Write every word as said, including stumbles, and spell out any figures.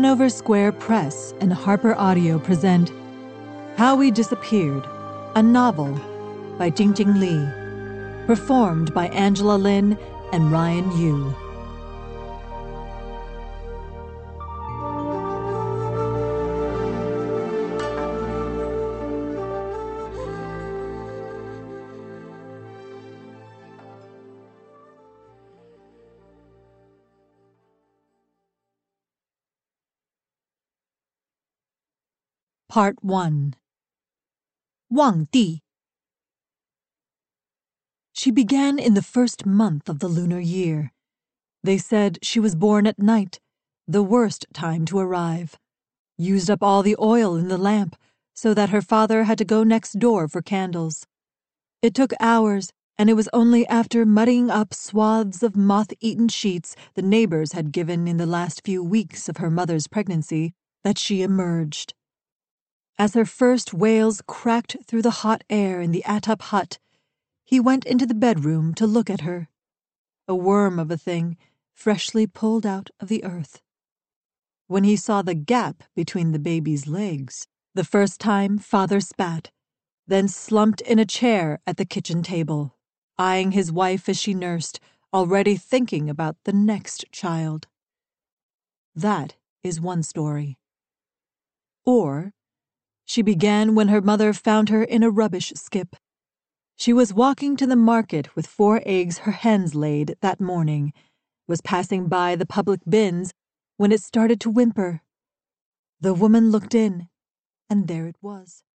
Hanover Square Press and Harper Audio present How We Disappeared, a novel by Jingjing Li, performed by Angela Lin and Ryan Yu. Part one. Wang Di. She began in the first month of the lunar year. They said she was born at night, the worst time to arrive. Used up all the oil in the lamp, so that her father had to go next door for candles. It took hours, and it was only after muddying up swaths of moth-eaten sheets the neighbors had given in the last few weeks of her mother's pregnancy that she emerged. As her first wails cracked through the hot air in the Atap hut, he went into the bedroom to look at her. A worm of a thing, freshly pulled out of the earth. When he saw the gap between the baby's legs, the first time father spat, then slumped in a chair at the kitchen table, eyeing his wife as she nursed, already thinking about the next child. That is one story. Or she began when her mother found her in a rubbish skip. She was walking to the market with four eggs her hens laid that morning, was passing by the public bins when it started to whimper. The woman looked in, and there it was.